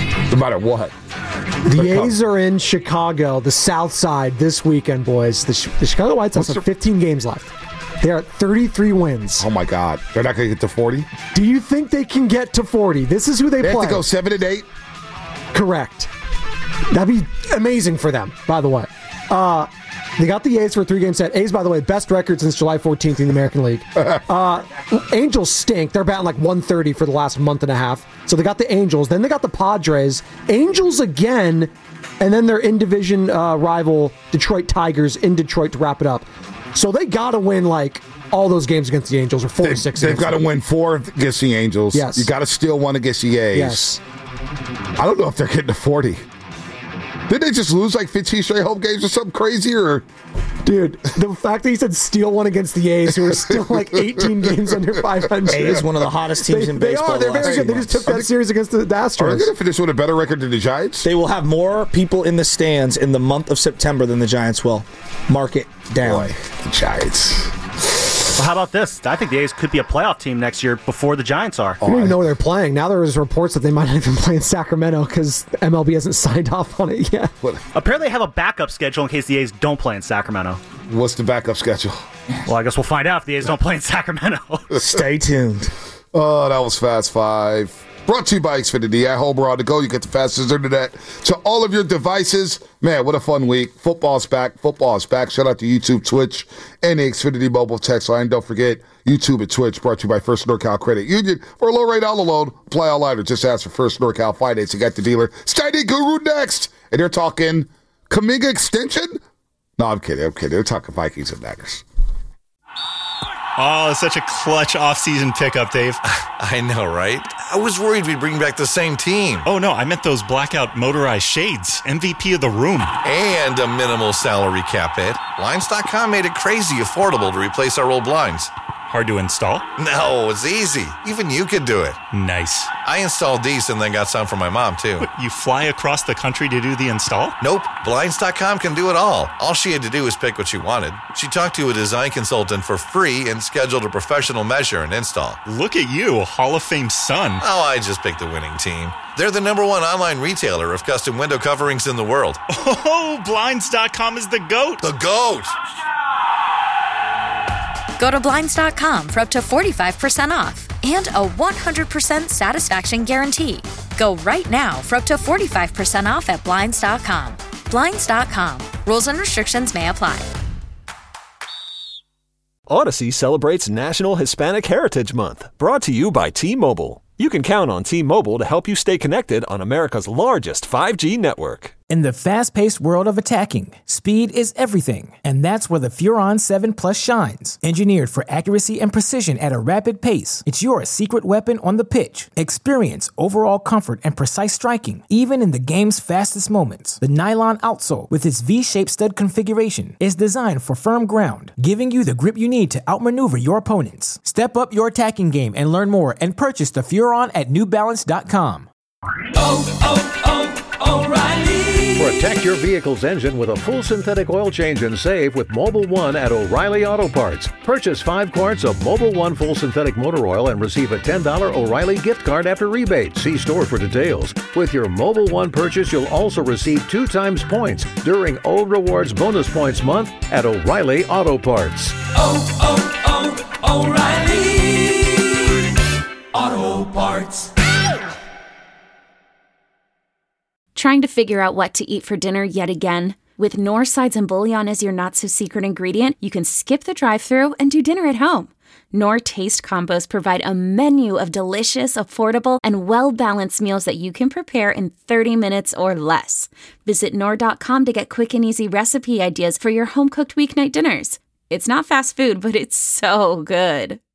The A's are in Chicago, the South Side, this weekend, boys. The Chicago White Sox have 15 games left. They're at 33 wins. Oh, my God. They're not going to get to 40? Do you think they can get to 40? This is who they play. They have to go 7-8? Correct. That'd be amazing for them, by the way. They got the A's for a 3-game set. A's, by the way, best record since July 14th in the American League. Angels stink. They're batting like 130 for the last month and a half. So they got the Angels. Then they got the Padres. Angels again. And then their in-division rival, Detroit Tigers, in Detroit to wrap it up. So they got to win like all those games against the Angels, or 4 or 6. They've got to win 4 against the Angels. Yes. You got to steal 1 against the A's. Yes. I don't know if they're getting to 40. Did they just lose like 15 straight home games or something crazy? Or dude, the fact that he said steal 1 against the A's, who are still like 18 games under 500. A's one of the hottest teams in baseball. They're very good. They just took that series against the Astros. Are they going to finish with a better record than the Giants? They will have more people in the stands in the month of September than the Giants will. Mark it down. Boy, the Giants. Well, how about this? I think the A's could be a playoff team next year before the Giants are. I don't even know where they're playing. Now there's reports that they might not even play in Sacramento because MLB hasn't signed off on it yet. Apparently they have a backup schedule in case the A's don't play in Sacramento. What's the backup schedule? Well, I guess we'll find out if the A's don't play in Sacramento. Stay tuned. Oh, that was Fast 5. Brought to you by Xfinity. At home or on the go, you get the fastest internet to all of your devices. Man, what a fun week. Football's back. Football's back. Shout out to YouTube, Twitch, and the Xfinity mobile text line. Don't forget, YouTube and Twitch brought to you by First NorCal Credit Union. For a low rate auto loan, apply online or just ask for First NorCal Financing at the dealer. Steady Guru next. And they're talking Kuminga extension? No, I'm kidding. They're talking Vikings and Packers. Oh, such a clutch off-season pickup, Dave. I know, right? I was worried we'd bring back the same team. Oh, no, I meant those blackout motorized shades. MVP of the room. And a minimal salary cap hit. Blinds.com made it crazy affordable to replace our old blinds. Hard to install? No, it's easy. Even you could do it. Nice. I installed these and then got some for my mom, too. But you fly across the country to do the install? Nope. Blinds.com can do it all. All she had to do was pick what she wanted. She talked to a design consultant for free and scheduled a professional measure and install. Look at you, Hall of Fame son. Oh, I just picked the winning team. They're the #1 online retailer of custom window coverings in the world. Oh, Blinds.com is the GOAT. The GOAT! Go to Blinds.com for up to 45% off and a 100% satisfaction guarantee. Go right now for up to 45% off at Blinds.com. Blinds.com. Rules and restrictions may apply. Odyssey celebrates National Hispanic Heritage Month, brought to you by T-Mobile. You can count on T-Mobile to help you stay connected on America's largest 5G network. In the fast-paced world of attacking, speed is everything, and that's where the Furon 7 Plus shines. Engineered for accuracy and precision at a rapid pace, it's your secret weapon on the pitch. Experience overall comfort and precise striking, even in the game's fastest moments. The nylon outsole, with its V-shaped stud configuration, is designed for firm ground, giving you the grip you need to outmaneuver your opponents. Step up your attacking game and learn more and purchase the Furon at NewBalance.com. O'Reilly. Protect your vehicle's engine with a full synthetic oil change and save with Mobil 1 at O'Reilly Auto Parts. Purchase 5 quarts of Mobil 1 full synthetic motor oil and receive a $10 O'Reilly gift card after rebate. See store for details. With your Mobil 1 purchase, you'll also receive 2 times points during Old Rewards Bonus Points Month at O'Reilly Auto Parts. O'Reilly Auto Parts. Trying to figure out what to eat for dinner yet again? With Knorr sides and bouillon as your not-so-secret ingredient, you can skip the drive-thru and do dinner at home. Knorr Taste Combos provide a menu of delicious, affordable, and well-balanced meals that you can prepare in 30 minutes or less. Visit Knorr.com to get quick and easy recipe ideas for your home-cooked weeknight dinners. It's not fast food, but it's so good.